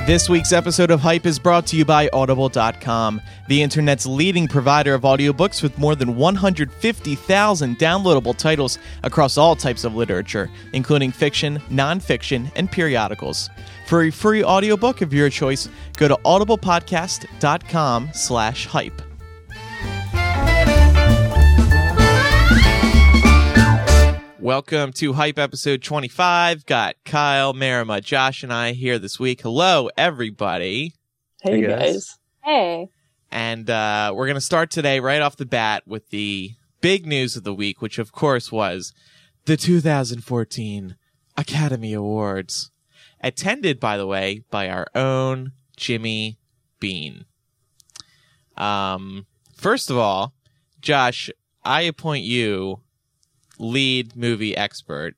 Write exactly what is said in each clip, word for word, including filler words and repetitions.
This week's episode of Hype is brought to you by Audible dot com, the internet's leading provider of audiobooks with more than one hundred fifty thousand downloadable titles across all types of literature, including fiction, nonfiction, and periodicals. For a free audiobook of your choice, go to audiblepodcast.com slash hype. Welcome to Hype episode twenty-five. Got Kyle, Marima, Josh, and I here this week. Hello, everybody. Hey, hey guys. guys. Hey. And uh, we're going to start today right off the bat with the big news of the week, which of course was the two thousand fourteen Academy Awards. Attended, by the way, by our own Jimmy Bean. Um, first of all, Josh, I appoint you lead movie expert.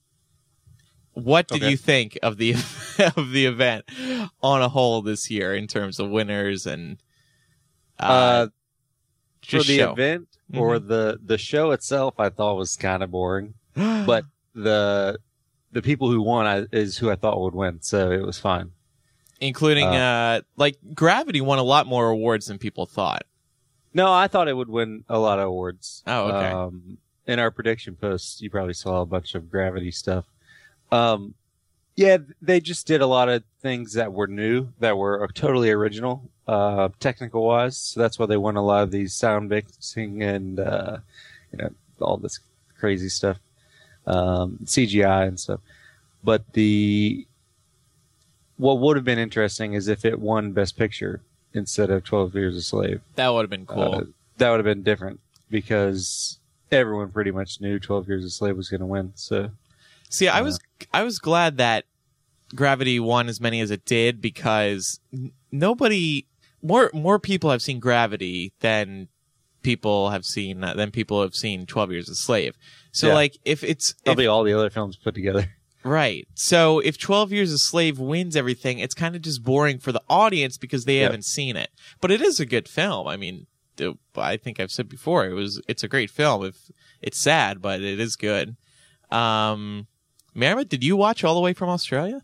What did okay. you think of the of the event on a whole this year in terms of winners and uh, uh just for the show? event mm-hmm. or the the show itself? I thought was kind of boring, but the the people who won I, is who I thought would win, so it was fine. Including uh, uh like Gravity won a lot more awards than people thought. No, I thought it would win a lot of awards. Oh, okay. Um, in our prediction posts, you probably saw a bunch of Gravity stuff. Um, yeah, they just did a lot of things that were new, that were totally original, uh, technical wise. So that's why they won a lot of these sound mixing and, uh, you know, all this crazy stuff, um, C G I and stuff. But the, what would have been interesting is if it won Best Picture instead of twelve Years a Slave. That would have been cool. Uh, that would have been different because everyone pretty much knew twelve Years a Slave was going to win. So, see, I was I was glad that Gravity won as many as it did because n- nobody more more people have seen Gravity than people have seen uh, than people have seen twelve Years a Slave. So, yeah. like, if it's probably if, all the other films put together, right? So, if twelve Years a Slave wins everything, it's kind of just boring for the audience because they yep. haven't seen it. But it is a good film. I mean, I think I've said before, it was it's a great film. If it's sad, but it is good. Um, Marima, did you watch all the way from Australia?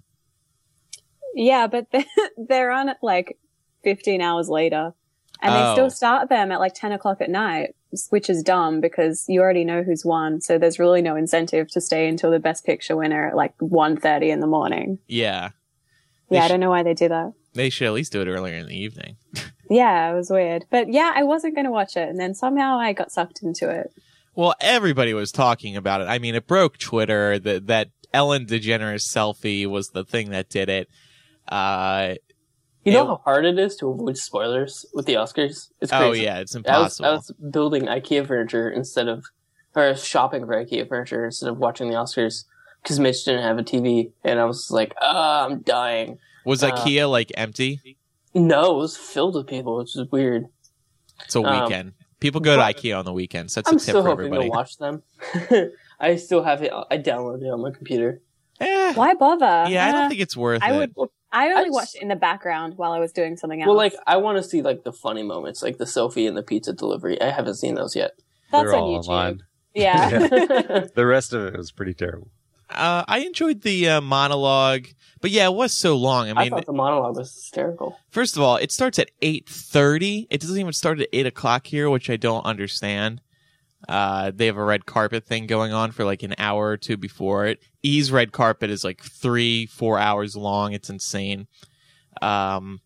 Yeah, but they're on like fifteen hours later, and oh. they still start them at like ten o'clock at night, which is dumb because you already know who's won. So there's really no incentive to stay until the Best Picture winner at like one thirty in the morning. Yeah, yeah, sh- I don't know why they do that. They should at least do it earlier in the evening. Yeah, it was weird. But yeah, I wasn't going to watch it. And then somehow I got sucked into it. Well, everybody was talking about it. I mean, it broke Twitter. That that Ellen DeGeneres selfie was the thing that did it. Uh, you know it, how hard it is to avoid spoilers with the Oscars? It's crazy. Oh, yeah, it's impossible. I was, I was building IKEA furniture instead of, or shopping for IKEA furniture instead of watching the Oscars because Mitch didn't have a T V. And I was like, oh, I'm dying. Was uh, IKEA, like, empty? No, it was filled with people, which is weird. It's a weekend. Um, people go to IKEA on the weekends. That's I'm a tip still for hoping everybody. to watch them. I still have it. I downloaded it on my computer. Eh, Why bother? Yeah, I don't uh, think it's worth I it. would. I only I just, watched it in the background while I was doing something else. Well, like, I want to see, like, the funny moments, like the selfie and the pizza delivery. I haven't seen those yet. That's They're on all YouTube. Online. Yeah. yeah. The rest of it was pretty terrible. Uh, I enjoyed the uh, monologue, but yeah, it was so long. I mean, I thought the monologue was hysterical. First of all, it starts at eight thirty. It doesn't even start at eight o'clock here, which I don't understand. Uh, they have a red carpet thing going on for like an hour or two before it. E's red carpet is like three, four hours long. It's insane. Um,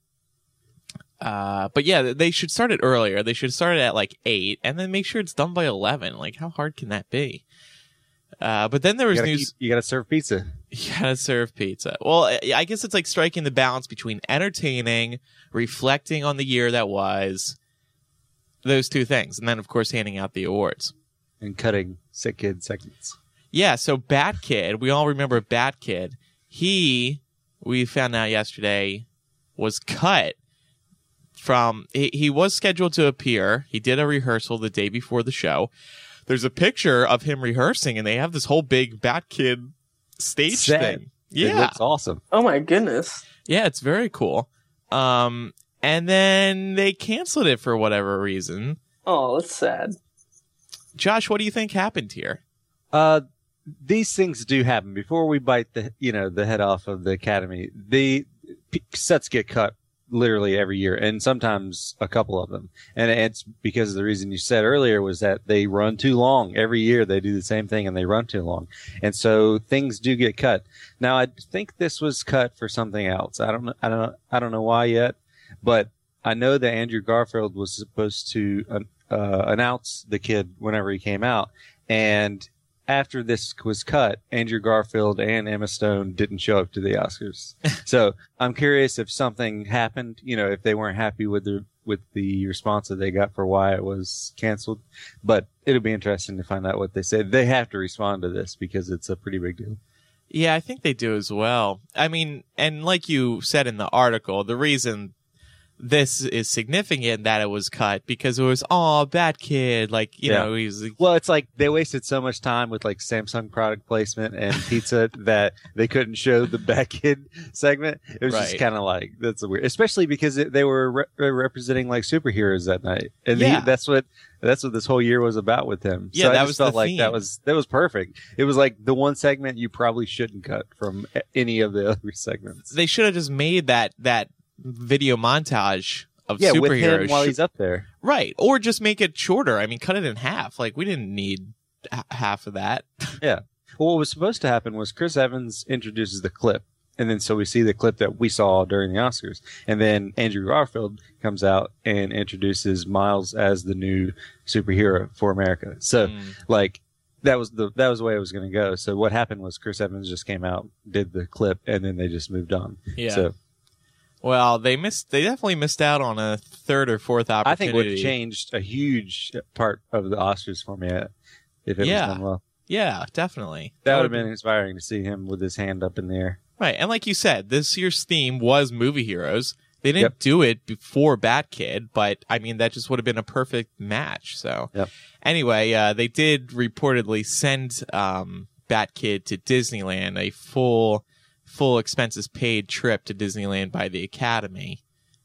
uh, but yeah, they should start it earlier. They should start it at like eight and then make sure it's done by eleven. Like, how hard can that be? Uh, but then there was you gotta news. Keep, you gotta serve pizza. You gotta serve pizza. Well, I guess it's like striking the balance between entertaining, reflecting on the year that was, those two things. And then, of course, handing out the awards. And cutting sick kid segments. Yeah, so Bat Kid, we all remember Bat Kid. He, we found out yesterday, was cut from, he, he was scheduled to appear. He did a rehearsal the day before the show. There's a picture of him rehearsing, and they have this whole big Bat Kid stage Sad. thing. Yeah. It looks awesome. Oh my goodness. Yeah, it's very cool. Um, and then they canceled it for whatever reason. Oh, that's sad. Josh, what do you think happened here? Uh, these things do happen. Before we bite the, you know, the head off of the Academy, the p- sets get cut literally every year, and sometimes a couple of them. And it's because the reason you said earlier was that they run too long. Every year they do the same thing and they run too long. And so things do get cut. Now, I think this was cut for something else. I don't know. I don't know. I don't know why yet, but I know that Andrew Garfield was supposed to uh, uh, announce the kid whenever he came out. And after this was cut, Andrew Garfield and Emma Stone didn't show up to the Oscars. So I'm curious if something happened, you know, if they weren't happy with the with the response that they got for why it was canceled. But it'll be interesting to find out what they say. They have to respond to this because it's a pretty big deal. Yeah, I think they do as well. I mean, and like you said in the article, the reason this is significant that it was cut because it was, oh, bad kid. Like, you Yeah. know, he's Well, it's like they wasted so much time with like Samsung product placement and pizza that they couldn't show the Bad Kid segment. It was just Right. kind of like, that's a weird, especially because it, they were re- representing like superheroes that night. And Yeah. he, that's what, that's what this whole year was about with him. Yeah, so that I was just felt the like theme. that was, that was perfect. It was like the one segment you probably shouldn't cut from any of the other segments. they should have just made that that video montage of Yeah, superheroes with him while sh- he's up there. right, or just make it shorter. I mean, cut it in half. Like, we didn't need h- half of that. Yeah. Well, what was supposed to happen was Chris Evans introduces the clip. And then so we see the clip that we saw during the Oscars. And then Andrew Garfield comes out and introduces Miles as the new superhero for America. So Mm. like that was the that was the way it was going to go. So what happened was Chris Evans just came out, did the clip, and then they just moved on. Yeah. So Well, they missed. They definitely missed out on a third or fourth opportunity. I think it would have changed a huge part of the Oscars for me if it Yeah. was done well. Yeah, definitely. That would have been inspiring to see him with his hand up in the air. Right, and like you said, this year's theme was movie heroes. They didn't Yep. do it before Bat Kid, but I mean that just would have been a perfect match. So Yep. anyway, uh, they did reportedly send um, Bat Kid to Disneyland, a full, full expenses paid trip to Disneyland by the Academy.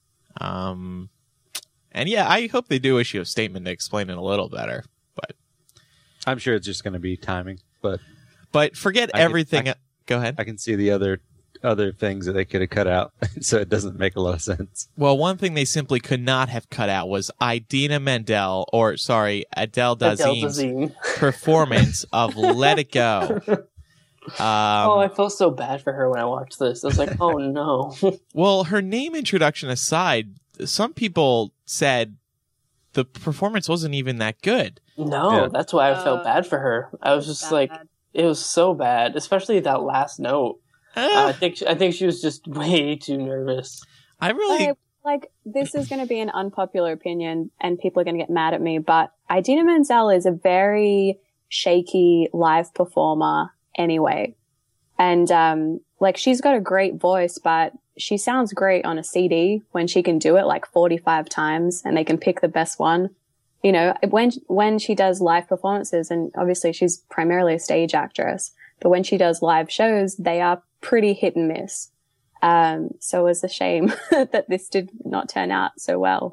Um, and yeah, I hope they do issue a statement to explain it a little better. But I'm sure it's just going to be timing, but but forget I could- everything. I- Go ahead. I can see the other other things that they could have cut out, so it doesn't make a lot of sense. Well, one thing they simply could not have cut out was Idina Menzel, or sorry, Adele Adele Dazeem's Dazeem. performance of "Let It Go." Um, oh, I felt so bad for her when I watched this. I was like, oh no. well, her name introduction aside, some people said the performance wasn't even that good. No, Yeah. that's why I Uh, felt bad for her. I was just like, Bad. it was so bad, especially that last note. Eh, I think I think she was just way too nervous. I really, I, like, this is going to be an unpopular opinion and people are going to get mad at me, but Idina Menzel is a very shaky live performer anyway. And, um, like, she's got a great voice, but she sounds great on a C D when she can do it like forty-five times and they can pick the best one. You know, when, when she does live performances, and obviously she's primarily a stage actress, but when she does live shows, they are pretty hit and miss. Um, so it was a shame that this did not turn out so well.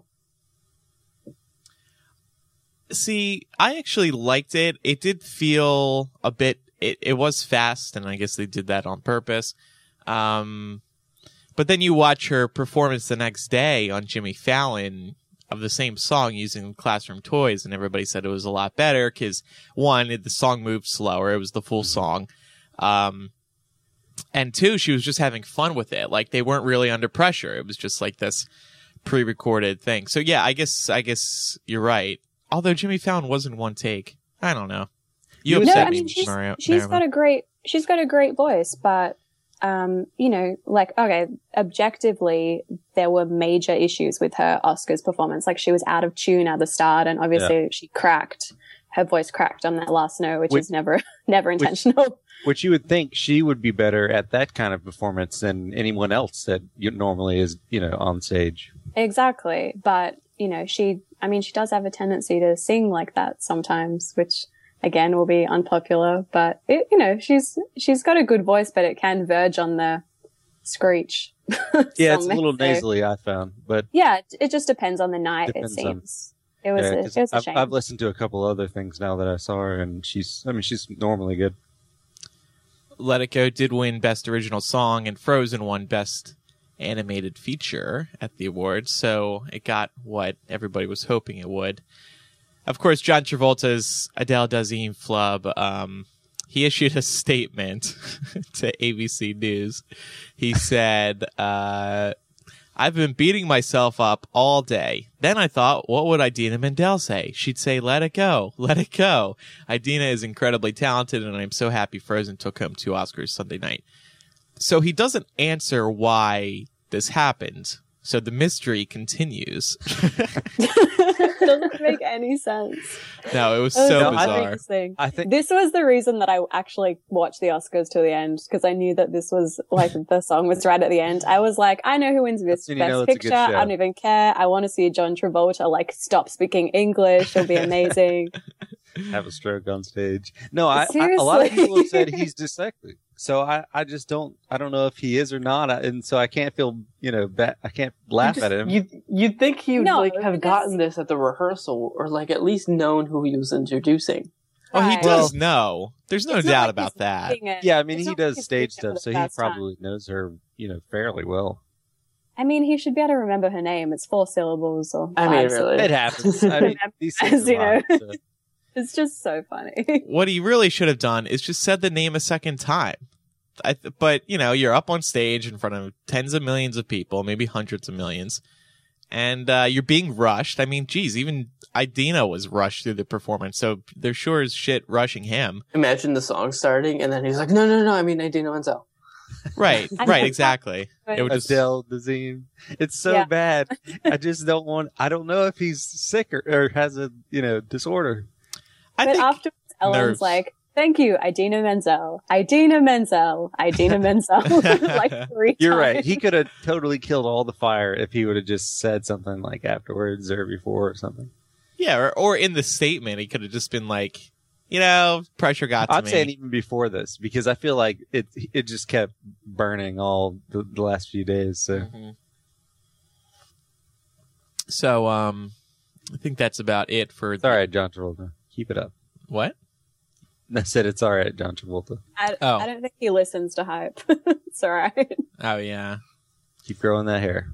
see, I actually liked it. It did feel a bit, it, it was fast, and I guess they did that on purpose. Um, but then you watch her performance the next day on Jimmy Fallon of the same song using Classroom Toys, and everybody said it was a lot better because, one, it, the song moved slower. It was the full song. Um, and two, she was just having fun with it. Like, they weren't really under pressure. It was just like this pre-recorded thing. So yeah, I guess, I guess you're right. Although Jimmy Fallon was in one take. I don't know. You No, upset I me, mean, she's, Mario. she's Merriman. got a great, she's got a great voice, but, um, you know, like, okay, objectively, there were major issues with her Oscars performance. Like, she was out of tune at the start, and obviously she cracked, her voice cracked on that last note, which Which- is never, never intentional. Which you would think she would be better at that kind of performance than anyone else that you normally is, you know, on stage. Exactly. But, you know, she, I mean, she does have a tendency to sing like that sometimes, which again will be unpopular, but it, you know, she's, she's got a good voice, but it can verge on the screech. Yeah, it's Some a little may say. nasally, I found, but Yeah, it, it just depends on the night, Depends it on- seems. It was, yeah, a, 'cause it was a I've, shame. I've listened to a couple other things now that I saw her, and she's, I mean, she's normally good. Let It Go did win Best Original Song, and Frozen won Best animated feature at the awards, so it got what everybody was hoping it would. Of course, John Travolta's Adele Dazeem flub, um, he issued a statement to A B C News. He said, uh, I've been beating myself up all day. Then I thought, what would Idina Menzel say? She'd say, let it go, let it go. Idina is incredibly talented, and I'm so happy Frozen took home two Oscars Sunday night. So he doesn't answer why this happened. So the mystery continues. Doesn't make any sense. No, it was It so the bizarre. weirdest thing. I think This was the reason that I actually watched the Oscars to the end, because I knew that this was, like, the song was right at the end. I was like, I know who wins this And you know Best it's a good Picture. I show. don't even care. I want to see John Travolta, like, stop speaking English. It'll be amazing. have a stroke on stage. No, I, I a Seriously. lot of people have said he's dyslexic. So I, I just don't I don't know if he is or not, I, and so I can't feel you know ba- I can't laugh just, at him. You you'd think he would No, like have because- gotten this at the rehearsal, or like at least known who he was introducing. Oh, he Right. does know. There's no It's not doubt like about he's that. reading it. Yeah, I mean It's he not like does he's stage reading it stuff, for so the he first time. probably knows her you know fairly well. I mean, he should be able to remember her name. It's four syllables or I five mean, syllables. really. It happens. I mean these things As you are know. so. It's just so funny. What he really should have done is just said the name a second time. I th- but, you know, you're up on stage in front of tens of millions of people, maybe hundreds of millions, and uh, you're being rushed. I mean, geez, even Idina was rushed through the performance, so they're sure as shit rushing him. Imagine the song starting, and then he's like, "No, no, no! I mean, Idina Menzel." Right, I right, know. exactly. It would just, Adele Dazeem. It's so Yeah. bad. I just don't want. I don't know if he's sick or, or has a you know disorder. I But think, afterwards, Ellen's nerves. like, thank you, Idina Menzel. Idina Menzel. Idina Menzel. Like three You're times. right. He could have totally killed all the fire if he would have just said something like afterwards or before or something. yeah, or, or in the statement, he could have just been like, you know, pressure got to I'm me. saying even before this because I feel like it it just kept burning all the, the last few days. So Mhm. So, um, I think that's about it for it's all right, John Travolta. Keep it up. What? I said it's all right, John Travolta. I, Oh. I don't think he listens to hype. It's all right. Oh, yeah. Keep growing that hair.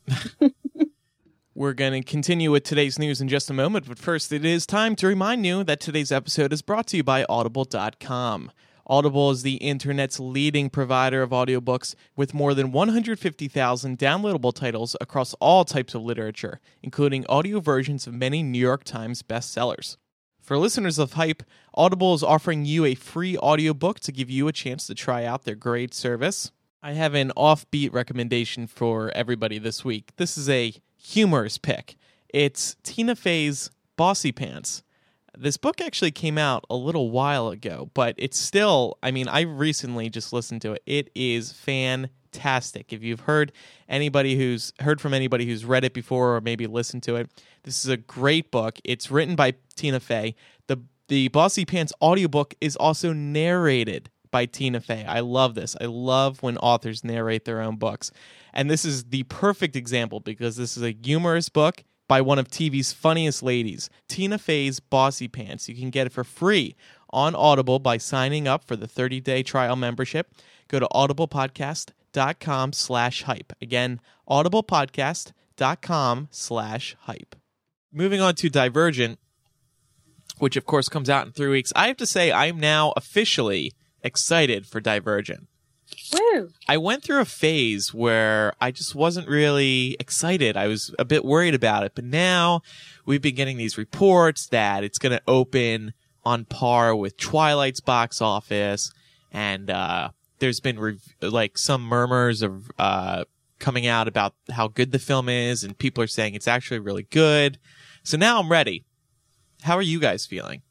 We're going to continue with today's news in just a moment, but first it is time to remind you that today's episode is brought to you by Audible dot com. Audible is the internet's leading provider of audiobooks with more than one hundred fifty thousand downloadable titles across all types of literature, including audio versions of many New York Times bestsellers. For listeners of Hype, Audible is offering you a free audiobook to give you a chance to try out their great service. I have an offbeat recommendation for everybody this week. This is a humorous pick. It's Tina Fey's Bossy Pants. This book actually came out a little while ago, but it's still, I mean, I recently just listened to it. It is fantastic. If you've heard anybody who's heard from anybody who's read it before or maybe listened to it, this is a great book. It's written by Tina Fey. The the Bossy Pants audiobook is also narrated by Tina Fey. I love this. I love when authors narrate their own books. And this is the perfect example because this is a humorous book by one of T V's funniest ladies, Tina Fey's Bossy Pants. You can get it for free on Audible by signing up for the thirty-day trial membership. Go to audiblepodcast.com slash hype. Again, audiblepodcast.com slash hype. Moving on to Divergent, which of course comes out in three weeks. I have to say I'm now officially excited for Divergent. Woo! I went through a phase where I just wasn't really excited. I was a bit worried about it, but now we've been getting these reports that it's going to open on par with Twilight's box office, and uh, there's been rev- like some murmurs of uh, coming out about how good the film is, and people are saying it's actually really good. So now I'm ready. How are you guys feeling?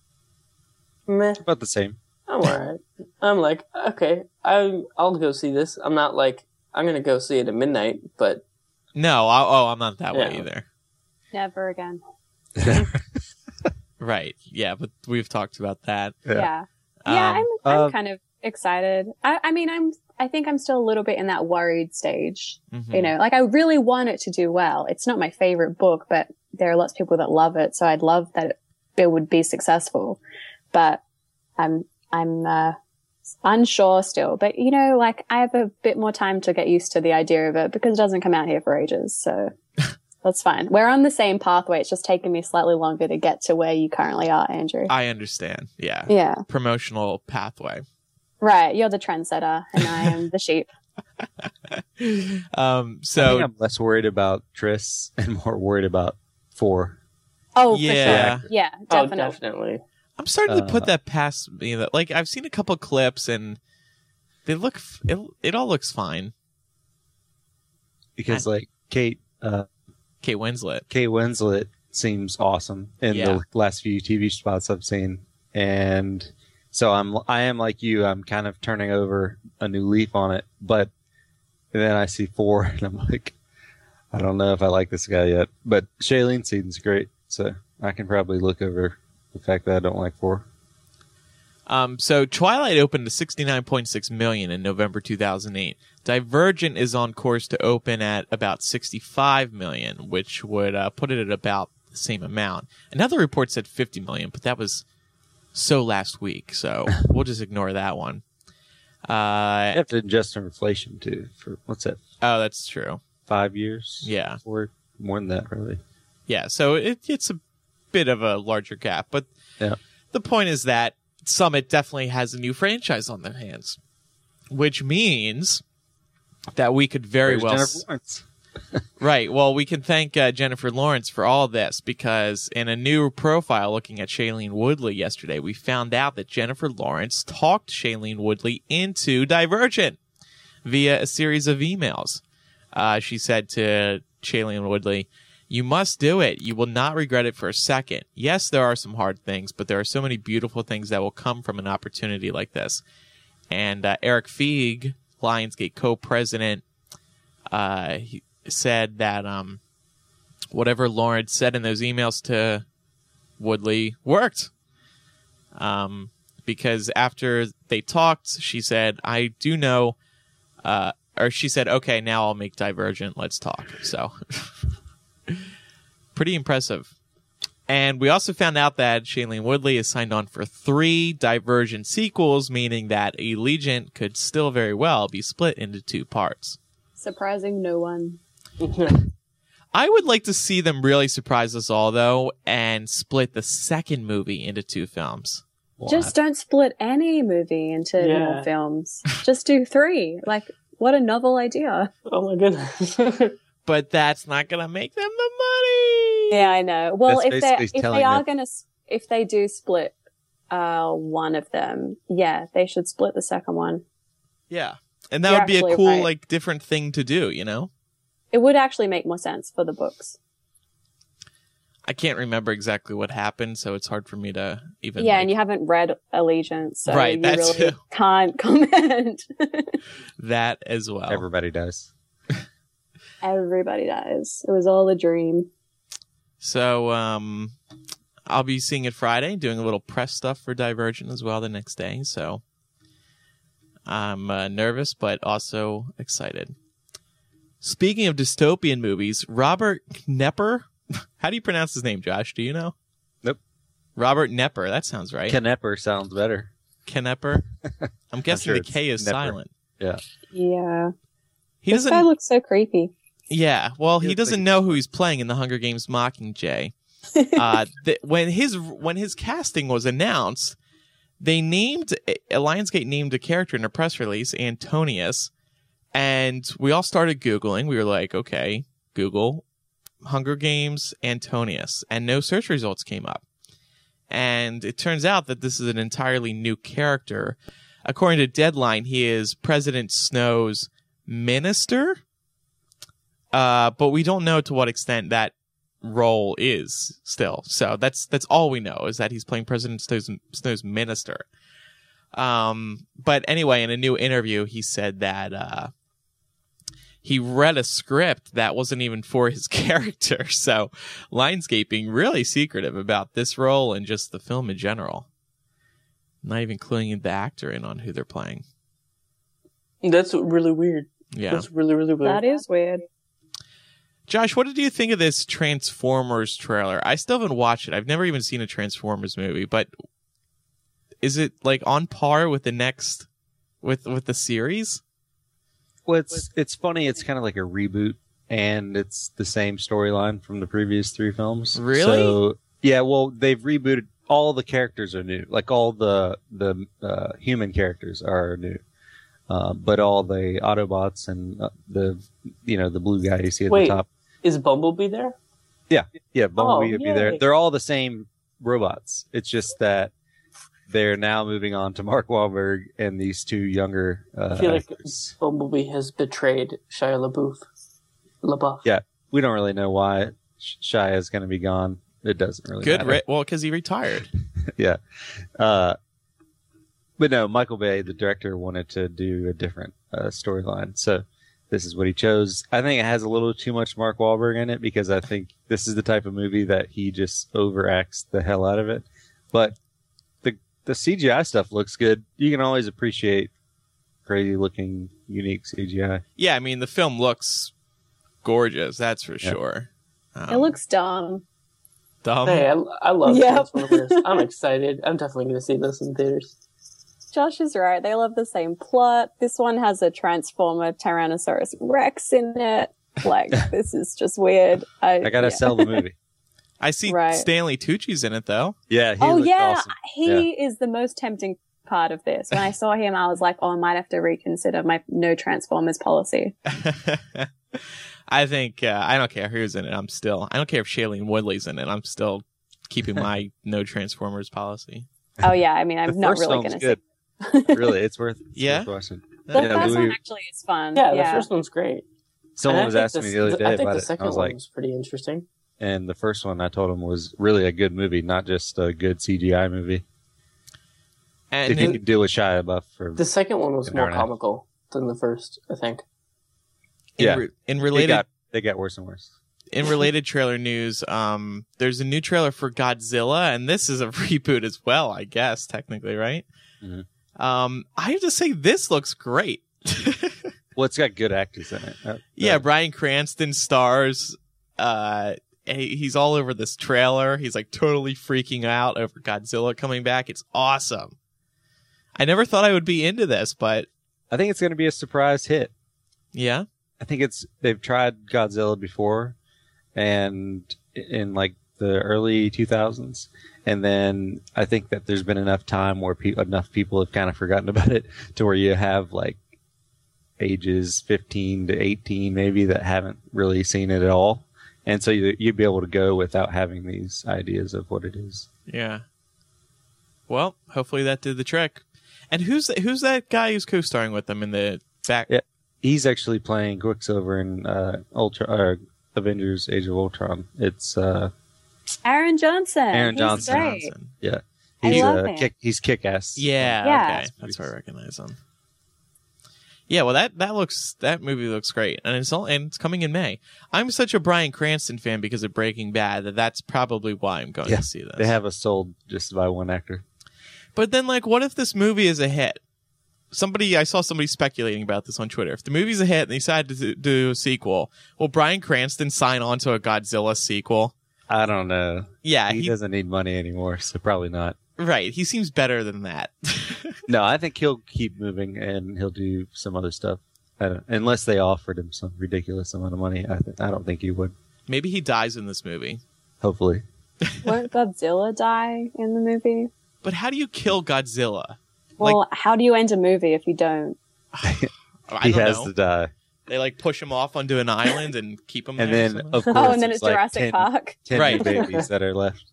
Meh. About the same. I'm alright. I'm like, okay, I I'll go see this. I'm not like I'm gonna go see it at midnight, but No, I, oh, I'm not that way Yeah. either. Never again. Right. Yeah, but we've talked about that. Yeah. Yeah. Yeah, Um, I'm, I'm um, kind of excited. I, I mean, I'm, I think I'm still a little bit in that worried stage. mhm. You know, like I really want it to do well. It's not my favorite book, but there are lots of people that love it. So I'd love that it, it would be successful. But I'm, I'm, uh, Unsure still, but you know, like I have a bit more time to get used to the idea of it because it doesn't come out here for ages. So that's fine. We're on the same pathway. It's just taken me slightly longer to get to where you currently are, Andrew. I understand. Yeah. Yeah. Promotional pathway. Right. You're the trendsetter and I am the sheep. um, I so think I'm less worried about Triss and more worried about four. Oh, Yeah. for sure. Yeah, Oh, definitely. definitely. I'm starting to put Uh, that past me. That like I've seen a couple clips and they look. f- It, it all looks fine. Because like Kate, uh, Kate Winslet. Kate Winslet seems awesome in Yeah. the last few T V spots I've seen, and so I'm I am like you. I'm kind of turning over a new leaf on it, but then I see four, and I'm like, I don't know if I like this guy yet. But Shailene seems great, so I can probably look over the fact that I don't like four. Um, so Twilight opened to sixty-nine point six million in November two thousand eight. Divergent is on course to open at about sixty-five million, which would uh, put it at about the same amount. Another report said fifty million, but that was so last week, so we'll just ignore that one. You Uh, have to adjust for inflation too. For what's that? oh, that's true. Five years? Yeah. Or more than that, really. Yeah, so it, it's a bit of a larger gap, but Yeah. the point is that Summit definitely has a new franchise on their hands, which means that we could very Where's well Jennifer s- Lawrence? right. Well, we can thank uh, Jennifer Lawrence for all this because in a new profile looking at Shailene Woodley yesterday, we found out that Jennifer Lawrence talked Shailene Woodley into Divergent via a series of emails. Uh, she said to Shailene Woodley, "You must do it. You will not regret it for a second. Yes, there are some hard things, but there are so many beautiful things that will come from an opportunity like this." And uh, Eric Feig, Lionsgate co-president, uh, he said that um, whatever Lawrence said in those emails to Woodley worked. Um, because after they talked, she said, "I do know," uh, or she said, "Okay, now I'll make Divergent. Let's talk." So. Pretty impressive. And we also found out that Shailene Woodley is signed on for three Divergent sequels, meaning that Allegiant could still very well be split into two parts. Surprising no one. I would like to see them really surprise us all, though, and split the second movie into two films. Just don't split any movie into Yeah. more films. Just do three. Like, what a novel idea. Oh my goodness. But that's not going to make them the money. Yeah, I know. Well, That's if they basically if telling they are them- gonna if they do split uh one of them, yeah, they should split the second one. Yeah. And that You're would be a actually cool, right. like, different thing to do, you know? It would actually make more sense for the books. I can't remember exactly what happened, so it's hard for me to even. Yeah, like, and you haven't read Allegiance, so Right, you that's really true. can't comment. that as well. Everybody does. Everybody dies. It was all a dream. So, um, I'll be seeing it Friday, doing a little press stuff for Divergent as well the next day. So, I'm uh, nervous, but also excited. Speaking of dystopian movies, Robert Knepper. How do you pronounce his name, Josh? Do you know? Nope. Robert Knepper. That sounds right. Knepper sounds better. Knepper. I'm guessing sure the it's K is Knepper. silent. Yeah. Yeah. He This doesn't. guy looks so creepy. Yeah, well, he He looks doesn't like- know who he's playing in the Hunger Games Mockingjay. uh, th- when his when his casting was announced, they named Lionsgate named a character in a press release, Antonius, and we all started Googling. We were like, okay, Google Hunger Games Antonius, and no search results came up. And it turns out that this is an entirely new character. According to Deadline, he is President Snow's minister. Uh, but we don't know to what extent that role is still. So that's that's all we know is that he's playing President Snow's, Snow's minister. Um, but anyway, in a new interview, he said that uh, he read a script that wasn't even for his character. So Lionsgate being really secretive about this role and just the film in general. Not even cluing the actor in on who they're playing. That's really weird. Yeah. That's really, really weird. That is weird. Josh, what did you think of this Transformers trailer? I still haven't watched it. I've never even seen a Transformers movie, but is it like on par with the next with with the series. Well, it's it's funny. It's kind of like a reboot, and it's the same storyline from the previous three films. Really? So yeah. Well, they've rebooted. All the characters are new. Like all the the uh, human characters are new, uh, but all the Autobots and uh, the you know the blue guy you see at Wait. the top. Is Bumblebee there? Yeah, Bumblebee Oh, would be yay. there. They're all the same robots. It's just that they're now moving on to Mark Wahlberg and these two younger uh, I feel like actors. Bumblebee has betrayed Shia LaBeouf. LaBeouf. Yeah, we don't really know why Sh- Shia is going to be gone. It doesn't really Good, matter. re- well, because he retired. yeah. Uh, but no, Michael Bay, the director, wanted to do a different uh, storyline. So this is what he chose. I think it has a little too much Mark Wahlberg in it because I think this is the type of movie that he just overacts the hell out of it. But the the C G I stuff looks good. You can always appreciate crazy looking, unique C G I. Yeah, I mean the film looks gorgeous. That's for Yeah. sure. Um, It looks dumb. dumb. Hey, I, I love Yep. Transformers. I'm excited. I'm definitely going to see this in theaters. Josh is right. They love the same plot. This one has a Transformer Tyrannosaurus Rex in it. Like, this is just weird. I, I gotta yeah. sell the movie. I see Right. Stanley Tucci's in it though. Yeah, he Oh, looked yeah. awesome. He is the most tempting part of this. When I saw him, I was like, oh, I might have to reconsider my no Transformers policy. I think uh, I don't care who's in it. I'm still. I don't care if Shailene Woodley's in it. I'm still keeping my no Transformers policy. Oh, yeah. I mean, I'm The not first really film's going to good. see Really, it's worth, it's Yeah? worth watching. The Yeah, first Louis- one actually is fun. Yeah, Yeah. the first one's great. Someone And I was think asking me this- the other day I think about the it. I second was one like, was pretty interesting. and the first one I told him was really a good movie, not just a good C G I movie. And If you in, could deal with Shia LaBeouf for The second one was An more hour and a half. comical than the first, I think. in, yeah. re- in they related got they got worse and worse. in related trailer news, um, there's a new trailer for Godzilla, and this is a reboot as well. I guess technically, right? Mhm. Um, I have to say this looks great. Well, it's got good actors in it. Uh, Yeah, uh, Bryan Cranston stars. Uh, he- he's all over this trailer. He's like totally freaking out over Godzilla coming back. It's awesome. I never thought I would be into this, but I think it's going to be a surprise hit. yeah. I think it's they've tried Godzilla before, and in like the early two thousands, and then I think that there's been enough time where pe- enough people have kind of forgotten about it to where you have like ages fifteen to eighteen maybe that haven't really seen it at all, and so you, you'd be able to go without having these ideas of what it is. Yeah. Well, hopefully that did the trick. And who's who's that guy who's co-starring with them in the back? Yeah. He's actually playing Quicksilver in uh, Ultra uh, Avengers: Age of Ultron. It's uh, Aaron Johnson. Aaron He's Johnson. great. Johnson. yeah, I he's love uh, him. kick, he's kick-ass. Yeah, Yeah. okay. That's where I recognize him. Yeah, well that that looks that movie looks great. And it's all and it's coming in May. I'm such a Bryan Cranston fan because of Breaking Bad that that's probably why I'm going Yeah, to see this. They have us sold just by one actor. But then like what if this movie is a hit? Somebody I saw somebody speculating about this on Twitter. If the movie's a hit and they decide to do- do a sequel, will Bryan Cranston sign on to a Godzilla sequel? I don't know. Yeah, he, he, doesn't need money anymore, so probably not. right. He seems better than that. No, I think he'll keep moving and he'll do some other stuff. I don't, unless they offered him some ridiculous amount of money, I, th- I don't think he would. Maybe he dies in this movie. Hopefully, Won't Godzilla die in the movie? But how do you kill Godzilla? Well, how do you end a movie if you don't? I he don't has know. to die. They like push him off onto an island and keep him And there. then, somehow? of course, Oh, and then there's it's like Jurassic ten, Park. ten Right. new babies that are left.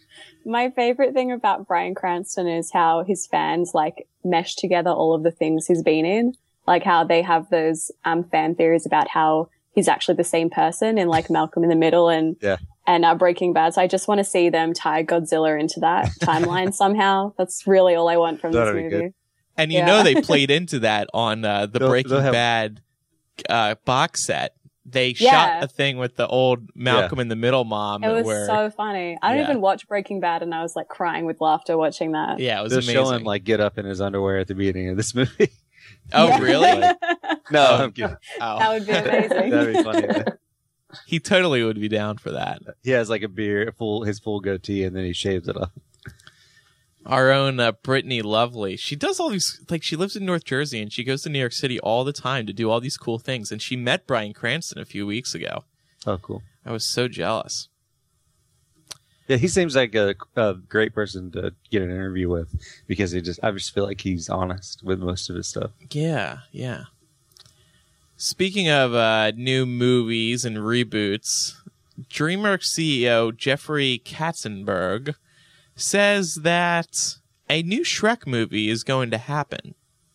My favorite thing about Bryan Cranston is how his fans like mesh together all of the things he's been in. Like how they have those um, fan theories about how he's actually the same person in like Malcolm in the Middle and Yeah. and uh, Breaking Bad. So I just want to see them tie Godzilla into that timeline somehow. That's really all I want from That'd this be movie. good. And you Yeah. know they played into that on uh, the They'll- Breaking they'll have- Bad uh, box set. They Yeah. shot a thing with the old Malcolm in the Middle mom. It was where, so funny. I don't Yeah. even watch Breaking Bad, and I was like crying with laughter watching that. yeah, it was They'll amazing. show him like get up in his underwear at the beginning of this movie. oh, Yeah. really? No, Oh. I'm kidding. Oh. That would be amazing. That'd be funny. He totally would be down for that. He has like a beard, full his full goatee, and then he shaves it off. Our own uh, Brittany Lovely. She does all these, like, she lives in North Jersey and she goes to New York City all the time to do all these cool things. And she met Bryan Cranston a few weeks ago. Oh, cool. I was so jealous. Yeah, he seems like a, a great person to get an interview with because he just, I just feel like he's honest with most of his stuff. Yeah, yeah. Speaking of uh, new movies and reboots, DreamWorks C E O Jeffrey Katzenberg says that a new Shrek movie is going to happen.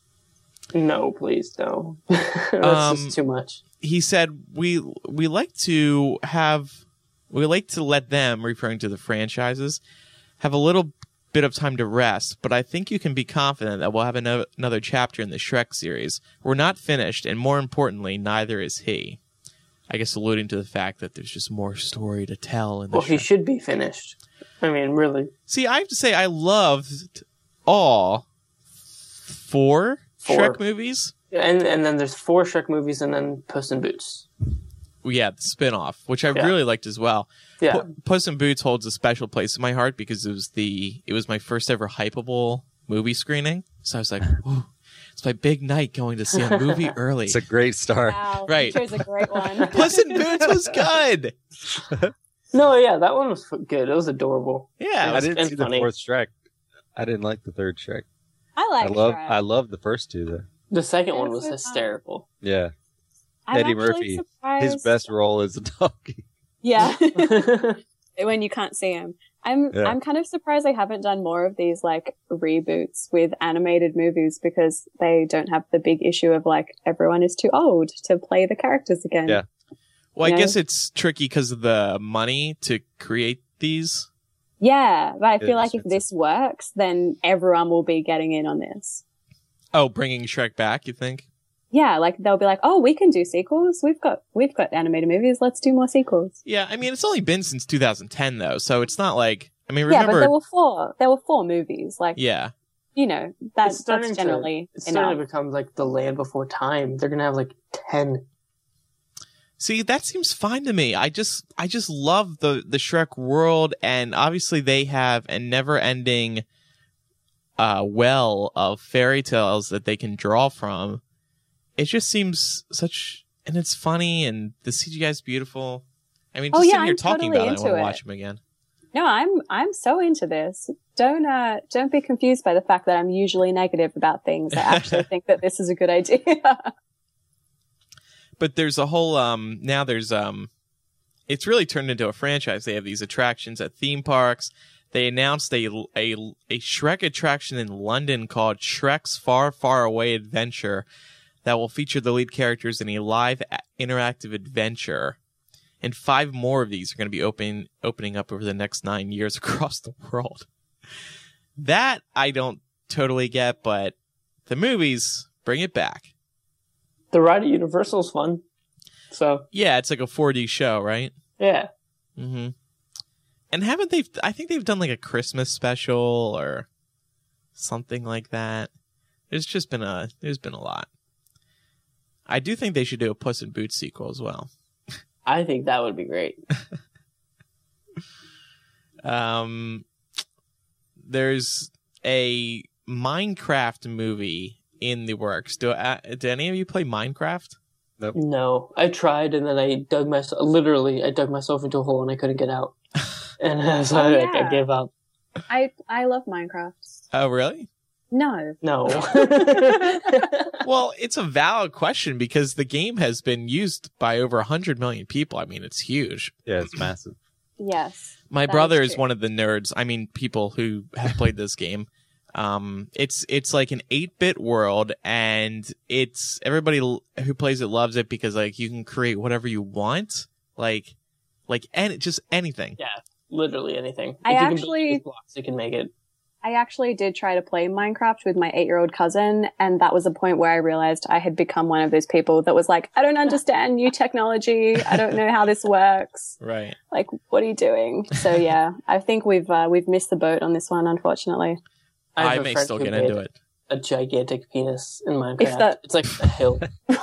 No, please, no. That's Um, just too much. He said, we we like to have, we like to let them, referring to the franchises, have a little bit of time to rest, but I think you can be confident that we'll have another, another chapter in the Shrek series. We're not finished, and more importantly, neither is he. I guess alluding to the fact that there's just more story to tell in the Well, he Shrek. should be finished. I mean, really. See, I have to say, I loved all four, Four. Shrek movies. And and then there's four Shrek movies and then Puss in Boots. Well, yeah, the spin-off, which I Yeah. really liked as well. Yeah. Pu- Puss in Boots holds a special place in my heart because it was the it was my first ever hypeable movie screening. So I was like, "Ooh, it's my big night going to see a movie early." It's a great start. Wow, Right. you chose a great one. Puss in Boots was good. No, yeah, that one was f- good. It was adorable. Yeah, it I was- didn't and see funny. the fourth Shrek. I didn't like the third Shrek. I like I love Shrek. I love the first two though. The second one It was was so fun. hysterical. Yeah. I'm Eddie actually Murphy, surprised- his best role is a donkey. Yeah. When you can't see him. I'm Yeah. I'm kind of surprised they haven't done more of these like reboots with animated movies because they don't have the big issue of like everyone is too old to play the characters again. Yeah. well, I you know? guess it's tricky because of the money to create these. Yeah, but I feel It like is if this works, then everyone will be getting in on this. Oh, bringing Shrek back, you think? Yeah, like they'll be like, "Oh, we can do sequels. We've got we've got animated movies. Let's do more sequels." Yeah, I mean, it's only been since two thousand ten, though, so it's not like, I mean, Yeah, remember... but there were four. There were four movies. Like, yeah. you know, that, It's starting that's to- generally It's starting enough. to become like the Land Before Time. They're gonna have like ten. See, that seems fine to me. I just, I just love the the Shrek world, and obviously they have a never-ending uh, well of fairy tales that they can draw from. It just seems such, and it's funny, and the C G I is beautiful. I mean, Oh, just yeah, sitting here I'm talking totally about it, I into want to it. watch them again. No, I'm I'm so into this. Don't uh don't be confused by the fact that I'm usually negative about things. I actually think that this is a good idea. But there's a whole um now there's um it's really turned into a franchise. They have these attractions at theme parks. They announced a a, a Shrek attraction in London called Shrek's Far Far Away Adventure that will feature the lead characters in a live a- interactive adventure. And five more of these are going to be open opening up over the next nine years across the world. That I don't totally get, but the movies bring it back. The ride at Universal's fun. So Yeah, it's like a four D show, right? yeah, Mm-hmm. And haven't they? I think they've done like a Christmas special or something like that. There's just been a. There's been a lot. I do think they should do a Puss in Boots sequel as well. I think that would be great. Um, there's a Minecraft movie in the works. Do uh, do any of you play Minecraft? No, I tried and then I dug myself. Literally, I dug myself into a hole and I couldn't get out. And so Oh, I, yeah. I gave up. I I love Minecraft. Oh, really? No. No. Well, it's a valid question because the game has been used by over one hundred million people. I mean, it's huge. Yeah, it's massive. Yes. My That brother is is true. one of the nerds. I mean, people who have played this game. Um, it's it's like an eight-bit world, and it's everybody l- who plays it loves it because like you can create whatever you want, like like any just anything. Yeah, literally anything. I If you can build actually- with blocks, you can make it. I actually did try to play Minecraft with my eight-year-old cousin, and that was a point where I realized I had become one of those people that was like, I don't understand new technology. I don't know how this works. Right. Like, what are you doing? So yeah, I think we've uh, we've missed the boat on this one, unfortunately. I, have I a may friend still who get made into it. A gigantic penis in Minecraft. that- It's like a hill.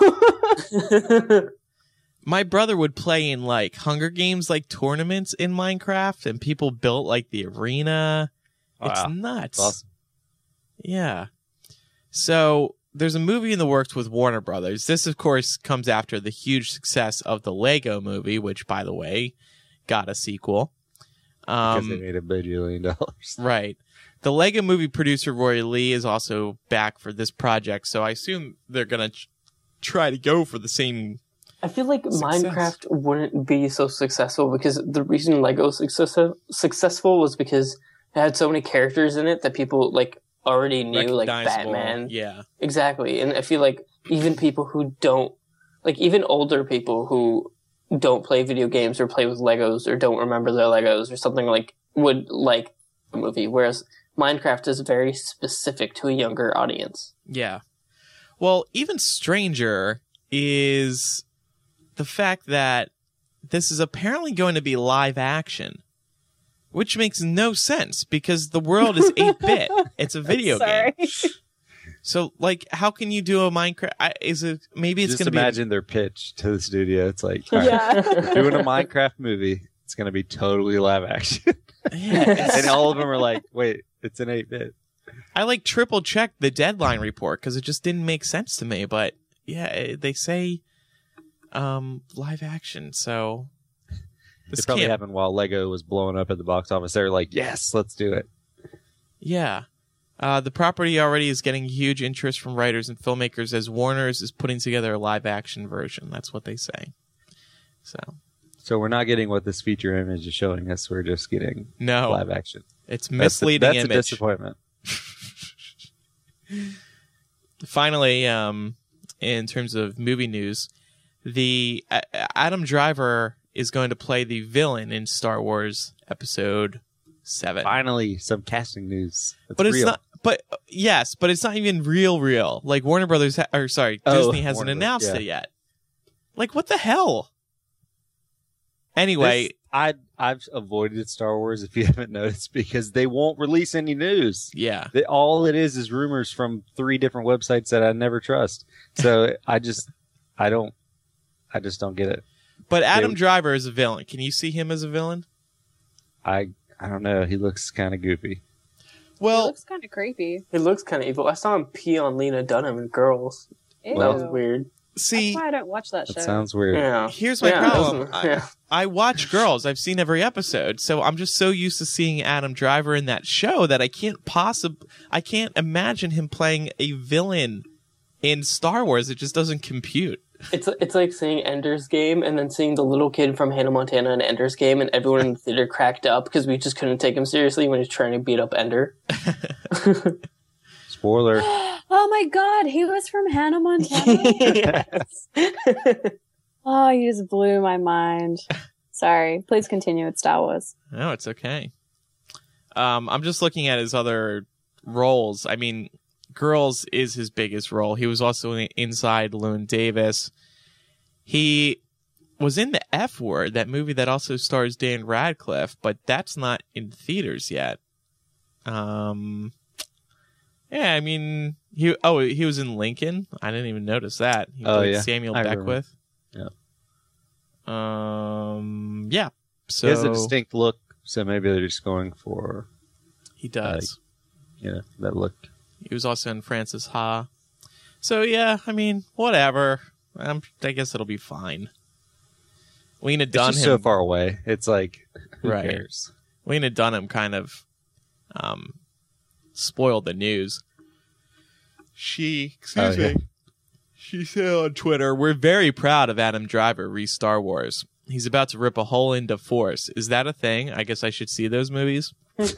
My brother would play in like Hunger Games like tournaments in Minecraft, and people built like the arena, Wow. It's nuts. Awesome. Yeah. So there's a movie in the works with Warner Brothers. This, of course, comes after the huge success of the Lego movie, which, by the way, got a sequel. Because Um, they made a bajillion dollars. right. The Lego movie producer Roy Lee is also back for this project, so I assume they're going to ch- try to go for the same... I feel like Success. Minecraft wouldn't be so successful because the reason Lego was success- successful was because it had so many characters in it that people like already knew, like recognizable. Batman. Yeah. Exactly. And I feel like even people who don't, like even older people who don't play video games or play with Legos or don't remember their Legos or something like would like the movie. Whereas Minecraft is very specific to a younger audience. Yeah. Well, even stranger is the fact that this is apparently going to be live action, which makes no sense because the world is eight bit. It's a video Sorry. game. So, like, how can you do a Minecraft? I, is it maybe it's Just going to be imagine their pitch to the studio. It's like, all right, Yeah. we're doing a Minecraft movie. It's going to be totally live action. yeah, it's- And all of them are like, wait, it's an eight bit. I like triple checked the deadline report because it just didn't make sense to me. But yeah, it- they say um, live action, so this It probably can't. happened while Lego was blowing up at the box office. They were like, yes, let's do it. Yeah. Uh, the property already is getting huge interest from writers and filmmakers as Warner's is putting together a live action version. That's what they say. So, So we're not getting what this feature image is showing us. We're just getting no, live action. it's That's a- misleading That's a, image. disappointment. Finally, um, in terms of movie news, the uh, Adam Driver is going to play the villain in Star Wars Episode Seven. Finally, some casting news. It's But it's real. not. But uh, yes, but it's not even real. Real. Like Warner Brothers, ha- or sorry, Oh, Disney hasn't Warner Bros., announced yeah. it yet. Like what the hell? Anyway, This- I I've avoided Star Wars if you haven't noticed because they won't release any news. yeah, They, all it is is rumors from three different websites that I never trust. So I just I don't I just don't get it. but Adam They- Driver is a villain. Can you see him as a villain? I I don't know. He looks kind of goofy. It Well, looks kind of creepy. It looks kind of evil. I saw him pee on Lena Dunham in Girls. Ew. That was weird. see, That's why I don't watch that That show. sounds weird. Yeah. here's my Yeah, it problem. wasn't- I, yeah. I watch Girls. I've seen every episode, so I'm just so used to seeing Adam Driver in that show that I can't possibly, I can't imagine him playing a villain in Star Wars. It just doesn't compute. It's it's like seeing Ender's Game and then seeing the little kid from Hannah Montana in Ender's Game and everyone in the theater cracked up because we just couldn't take him seriously when he's trying to beat up Ender. Spoiler. Oh my god, he was from Hannah Montana. Yes. Oh, you just blew my mind. Sorry. Please continue with Star Wars. No, it's okay. Um, I'm just looking at his other roles. I mean, Girls is his biggest role. He was also in Inside Llewyn Davis. He was in The F Word, that movie that also stars Dan Radcliffe, but that's not in theaters yet. Um, yeah, I mean, he oh he was in Lincoln. I didn't even notice that. He Oh, played yeah. Samuel I remember. Beckwith. Yeah. Um. Yeah. So He has a distinct look, so maybe they're just going for he does. you know that look. He was also in Francis Ha. So yeah, I mean, whatever. Um, I guess it'll be fine. Lena It's Dunham, just so far away. It's like who Right. cares? Lena Dunham kind of um, spoiled the news. She, excuse Oh, yeah. me, she said on Twitter, "We're very proud of Adam Driver re Star Wars. He's about to rip a hole into Force. Is that a thing? I guess I should see those movies."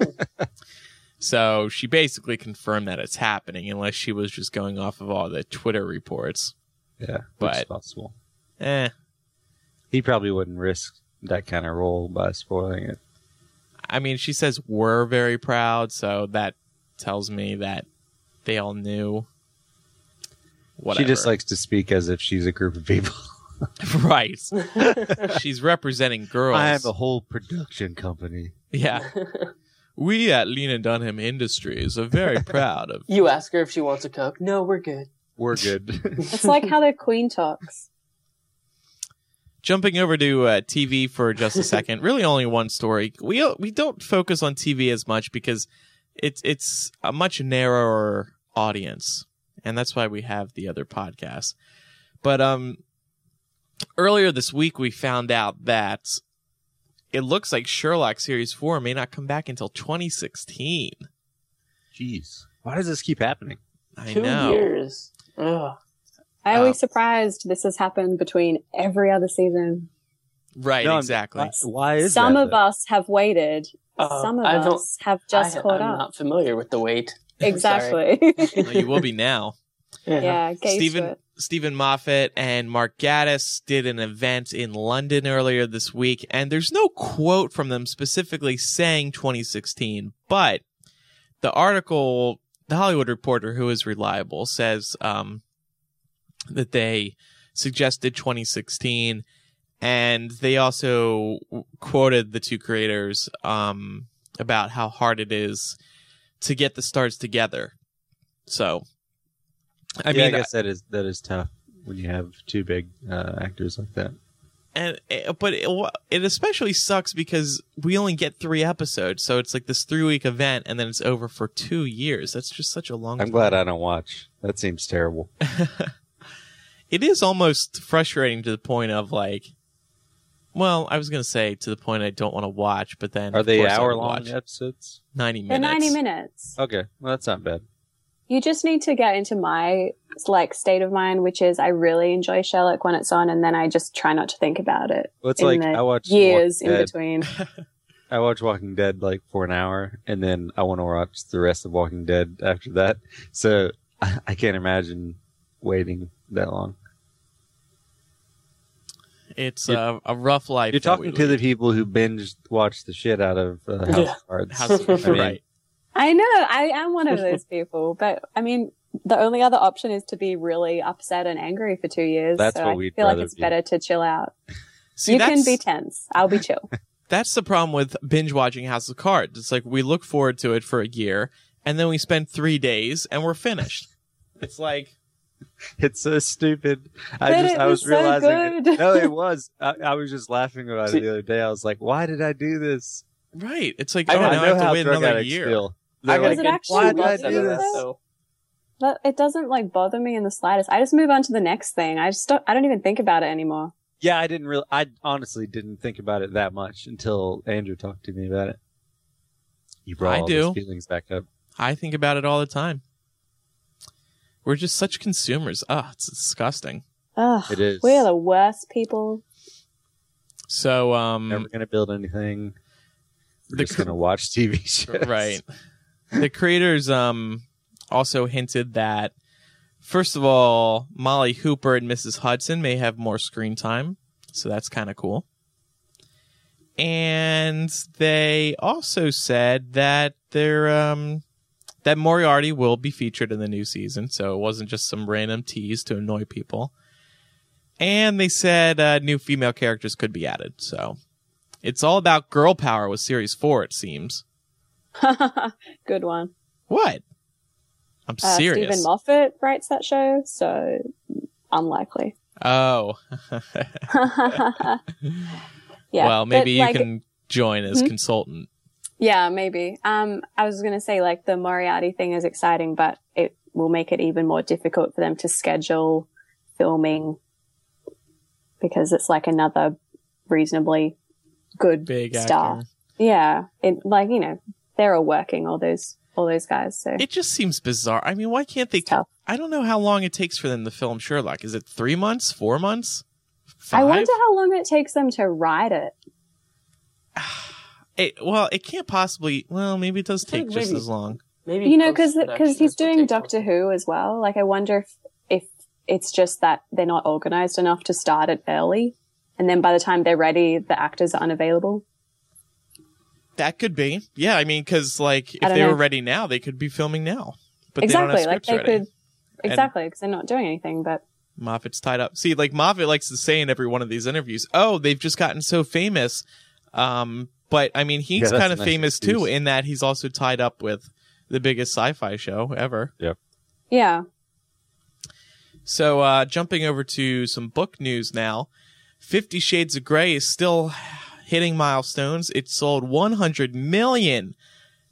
So she basically confirmed that it's happening, unless she was just going off of all the Twitter reports. Yeah, But- which is possible. Eh, He probably wouldn't risk that kind of role by spoiling it. I mean, she says we're very proud, so that tells me that they all knew. Whatever. She just likes to speak as if she's a group of people. right. She's representing girls. I have a whole production company. Yeah. We at Lena Dunham Industries are very proud of. You ask her if she wants to cook. No, we're good. We're good. It's like how the Queen talks. Jumping over to uh, T V for just a second. Really, only one story. We we don't focus on T V as much because it's it's a much narrower audience, and that's why we have the other podcasts. But um, earlier this week we found out that it looks like Sherlock Series four may not come back until twenty sixteen. Jeez, why does this keep happening? I Two know. years. Ugh. I always Uh, surprised this has happened between every other season. Right, No, I'm- exactly. Why, why is Some that, of though? us have waited. Uh, Some of I don't- us have just I, caught I'm up. not familiar with the wait. Exactly. Well, you will be now. Yeah. yeah, get used to Stephen it. Stephen Moffat and Mark Gatiss did an event in London earlier this week, and there's no quote from them specifically saying twenty sixteen, but the article, The Hollywood Reporter, who is reliable, says um, that they suggested twenty sixteen, and they also quoted the two creators um, about how hard it is to get the stars together. So, I yeah, mean, I guess that is that is tough when you have two big uh, actors like that. and but it, it especially sucks because we only get three episodes, so it's like this three week event, and then it's over for two years. That's just such a long. I'm time. glad I don't watch. That seems terrible. It is almost frustrating to the point of like, well, I was gonna say to the point I don't want to watch, but then Are of they course I would hour long watch. episodes? Ninety They're minutes. ninety minutes. Okay, well that's not bad. You just need to get into my like state of mind, which is I really enjoy Sherlock when it's on, and then I just try not to think about it. Well, it's in like the I watch years Walking in Dead. between. I watch Walking Dead like for an hour, and then I want to watch the rest of Walking Dead after that. So I, I can't imagine waiting that long. It's You're- a, a rough life. You're that talking we to the lead. people who binge watch the shit out of uh, House Yeah. of Cards. House- I mean, right. I know I am one of those people, but I mean, the only other option is to be really upset and angry for two years. That's so what I we'd feel like rather it's be. better to chill out. See, you that's, can be tense. I'll be chill. that's the problem with binge watching House of Cards. It's like we look forward to it for a year, and then we spend three days and we're finished. It's like, It's so stupid. I But just it I was was so realizing it. good. No, it was. I, I was just laughing about it the other day. I was like, why did I do this? right? It's like, I, oh, I now I know have to how wait drug another addicts year. feel. I They're got like, Does it good actually why did I bother do you, this? though? So, But it doesn't like bother me in the slightest. I just move on to the next thing. I just don't, I don't even think about it anymore. Yeah, I didn't really. I honestly didn't think about it that much until Andrew talked to me about it. You brought I all do. these feelings back up. I think about it all the time. We're just such consumers. Oh, it's disgusting. Ugh, It is. we're the worst people. So, um, Never gonna build anything. We're The just cr- gonna watch T V shows. right. The creators um also hinted that, first of all, Molly Hooper and Missus Hudson may have more screen time, so that's kind of cool. And they also said that they're um that Moriarty will be featured in the new season, so it wasn't just some random tease to annoy people. And they said uh, new female characters could be added, so it's all about girl power with series four, it seems. Good one. What? I'm Uh, serious. Stephen Moffat writes that show, so unlikely. Oh. yeah. well, maybe but, you like, can join as Hmm? consultant. Yeah, maybe. Um, I was going to say, like, the Moriarty thing is exciting, but it will make it even more difficult for them to schedule filming because it's like another reasonably good Big star. actor. Yeah, it like you know they're all working, all those all those guys. So It just seems bizarre. I mean, why can't they? It's tough. I don't know how long it takes for them to film Sherlock. Is it three months? Four months? Five? I wonder how long it takes them to write it. It, well, it can't possibly. Well, maybe it does I think take just maybe- as long. maybe You know, because post-production because he's is what doing takes Doctor them. Who as well. Like, I wonder if if it's just that they're not organized enough to start it early, and then by the time they're ready, the actors are unavailable. That could be. Yeah, I mean, because like if I don't they know. were ready now, they could be filming now. But exactly, they don't have like scripts they ready. could. Exactly, because they're not doing anything. But Moffat's tied up. See, like Moffat likes to say in every one of these interviews, "Oh, they've just gotten so famous." Um, but I mean, Yeah, he's that's kind a of nice famous excuse. too, in that he's also tied up with the biggest sci-fi show ever. yeah, So, uh, jumping over to some book news now, Fifty Shades of Grey is still hitting milestones. It sold one hundred million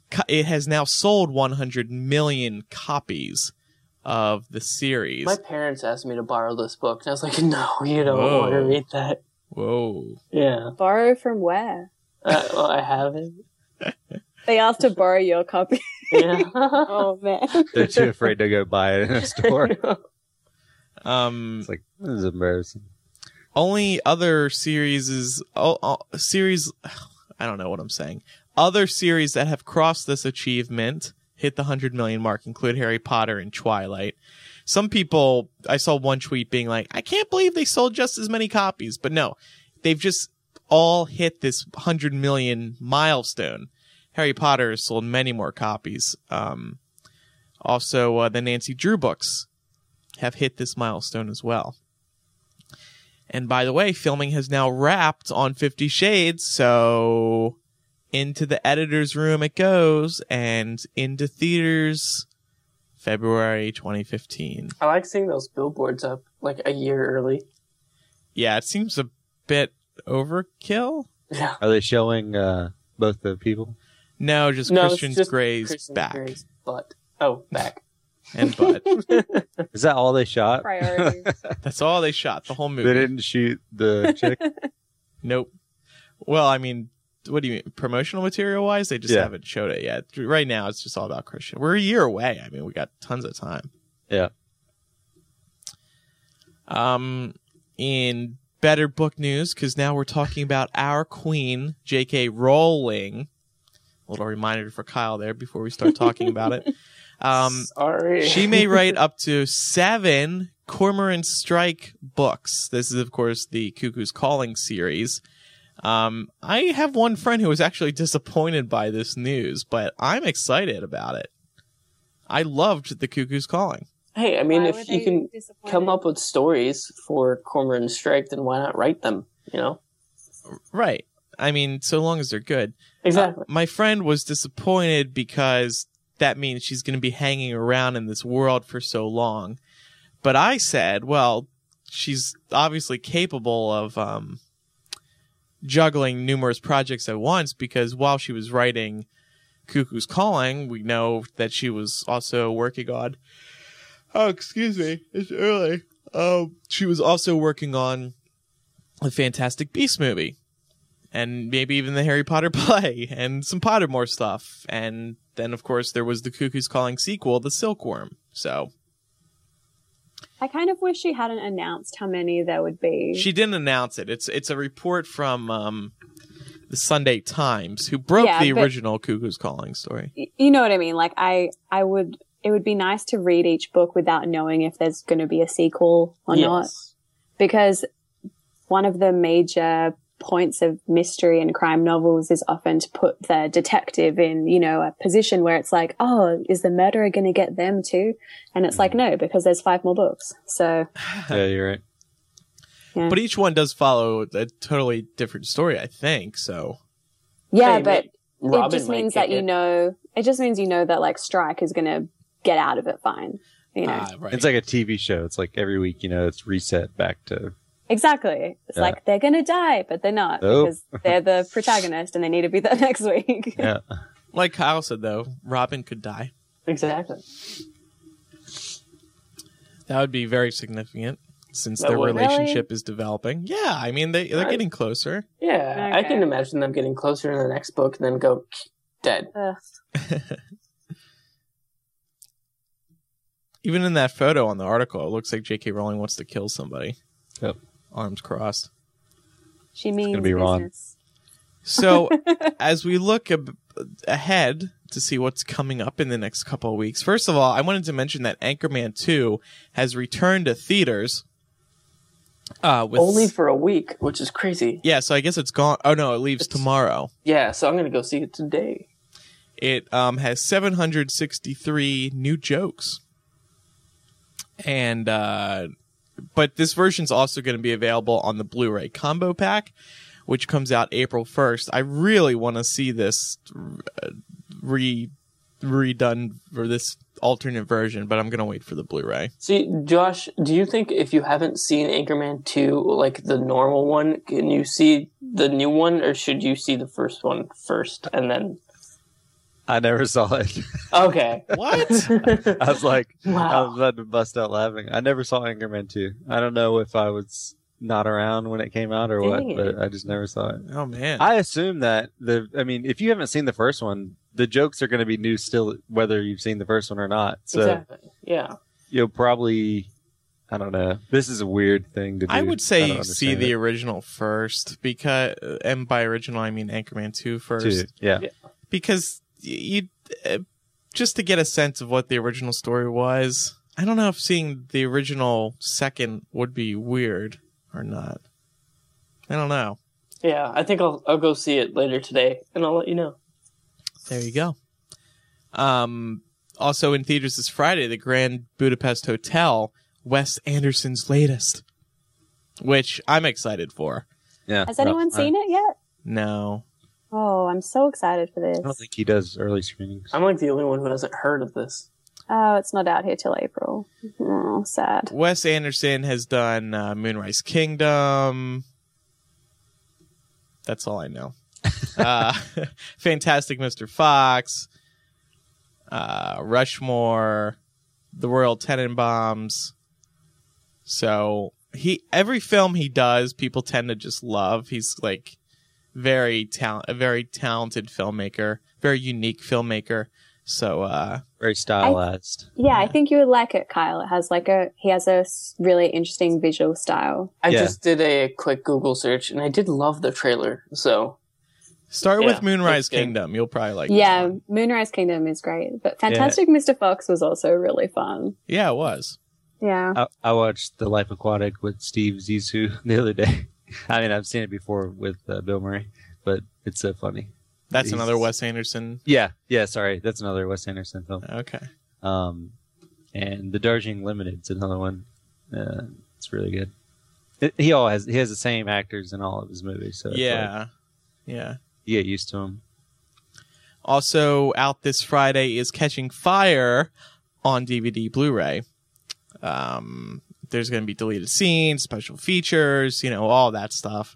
co- it has now sold one hundred million copies of the series. My parents asked me to borrow this book, and I was like, no, you don't Whoa. want to read that. Whoa. Yeah. Borrow from where? Uh, well, I have it. They asked to borrow your copy. Yeah. Oh man. They're too afraid to go buy it in a store. Um, It's like, this is embarrassing. only other series is oh, oh, series. I don't know what I'm saying. Other series that have crossed this achievement, hit the one hundred million mark, include Harry Potter and Twilight. Some people, I saw one tweet being like, I can't believe they sold just as many copies. But no, they've just all hit this one hundred million milestone. Harry Potter has sold many more copies. Um, also, uh, the Nancy Drew books have hit this milestone as well. And by the way, filming has now wrapped on Fifty Shades, so into the editor's room it goes, and into theaters February twenty fifteen. I like seeing those billboards up like a year early. Yeah, it seems a bit overkill. Yeah. Are they showing uh, both the people? No, just No, it's Christian just Grey's Kristen back Grey's butt. Oh, back. and butt. Is that all they shot? Priorities. That's all they shot, the whole movie. They didn't shoot the chick? Nope. Well, I mean, what do you mean? Promotional material wise, they just Yeah. haven't showed it yet. Right now, it's just all about Christian. We're a year away. I mean, we got tons of time. Yeah. Um, in better book news, because now we're talking about our queen, J K. Rowling. A little reminder for Kyle there before we start talking about it. Um, Sorry. she may write up to seven Cormoran Strike books. This is, of course, the Cuckoo's Calling series. Um, I have one friend who was actually disappointed by this news, but I'm excited about it. I loved the Cuckoo's Calling. Hey, I mean, Why were if you they can disappointed? come up with stories for Cormoran Strike, then why not write them? You know? Right. I mean, so long as they're good. Exactly. Uh, my friend was disappointed because that means she's going to be hanging around in this world for so long. But I said, well, she's obviously capable of um, juggling numerous projects at once, because while she was writing Cuckoo's Calling, we know that she was also working on... Oh, excuse me. It's early. Um, she was also working on the Fantastic Beasts movie. And maybe even the Harry Potter play, and some Pottermore stuff. And then, of course, there was the Cuckoo's Calling sequel, The Silkworm. So I kind of wish she hadn't announced how many there would be. she didn't announce it. It's it's a report from um, the Sunday Times, who broke Yeah, the but- original Cuckoo's Calling story. Y- you know what I mean? Like, I, I would, it would be nice to read each book without knowing if there's going to be a sequel or not. Yes. Because one of the major points of mystery and crime novels is often to put the detective in, you know, a position where it's like, oh, is the murderer going to get them too? And it's like, no, because there's five more books. So, Yeah, you're right. yeah. But each one does follow a totally different story, I think. So yeah, Hey, but ma- Robin it just might means get that you it. know, it just means you know that like Strike is going to get out of it fine. You know, ah, right. It's like a T V show. It's like every week, you know, it's reset back to... exactly. It's Yeah. like they're going to die, but they're not Nope. because they're the protagonist and they need to be there next week. Yeah. like Kyle said, though, Robin could die. Exactly. That would be very significant, since That their would. relationship is developing. Yeah, I mean, they, they're Right. getting closer. Yeah, I can Okay. imagine them getting closer in the next book and then go dead. Ugh. Even in that photo on the article, it looks like J K. Rowling wants to kill somebody. Yep. Arms crossed. She means gonna be Ron. business. So, as we look ab- ahead to see what's coming up in the next couple of weeks, first of all, I wanted to mention that Anchorman two has returned to theaters. Uh, with Only for a week, which is crazy. yeah, so I guess it's gone. Oh no, it leaves It's- tomorrow. Yeah, so I'm gonna go see it today. It um, has seven hundred sixty-three new jokes. And, uh, but this version's also going to be available on the Blu-ray combo pack, which comes out April first. I really want to see this uh, re redone for this alternate version, but I'm going to wait for the Blu-ray. See, Josh, do you think if you haven't seen Anchorman two, like the normal one, can you see the new one, or should you see the first one first and then? I never saw it. Okay. What? I was like, I was Wow. about to bust out laughing. I never saw Anchorman two. I don't know if I was not around when it came out or what, Dang it. but I just never saw it. Oh man. I assume that the, I mean, if you haven't seen the first one, the jokes are going to be new still, whether you've seen the first one or not. So Exactly. Yeah. you'll probably, I don't know. This is a weird thing to do. I would don't say see understand the it. original first because, and by original I mean Anchorman two first, Two, yeah. because y- you uh, just to get a sense of what the original story was. I don't know if seeing the original second would be weird or not. I don't know. Yeah. I think I'll I'll go see it later today, and I'll let you know. There you go. Um, also in theaters this Friday, The Grand Budapest Hotel, Wes Anderson's latest, which I'm excited for. Yeah. Has anyone seen it yet? No. Oh, I'm so excited for this. I don't think he does early screenings. I'm like the only one who hasn't heard of this. Oh, it's not out here till April. Oh, sad. Wes Anderson has done uh, Moonrise Kingdom. That's all I know. uh, Fantastic Mister Fox, uh, Rushmore, The Royal Tenenbaums. So he every film he does, people tend to just love. He's like very talent, a very talented filmmaker, very unique filmmaker. So uh, Very stylized. Yeah, I think you would like it, Kyle. It has like a he has a s- really interesting visual style. I Yeah. just did a quick Google search, and I did love the trailer. So start Yeah, with Moonrise looks good. Kingdom. You'll probably like. that Yeah, one. Moonrise Kingdom is great, but Fantastic Mister Fox was also really fun. Yeah, it was. Yeah. I, I watched The Life Aquatic with Steve Zissou the other day. I mean, I've seen it before with uh, Bill Murray, but it's so funny. That's He's- another Wes Anderson. Yeah, yeah. Sorry, that's another Wes Anderson film. Okay. Um, and The Darjeeling Limited's another one. Uh, it's really good. It, he all has he has the same actors in all of his movies, so it's like, Yeah. Yeah. you get used to him. Also out this Friday is Catching Fire on D V D Blu-ray. Um, there's going to be deleted scenes, special features, you know, all that stuff.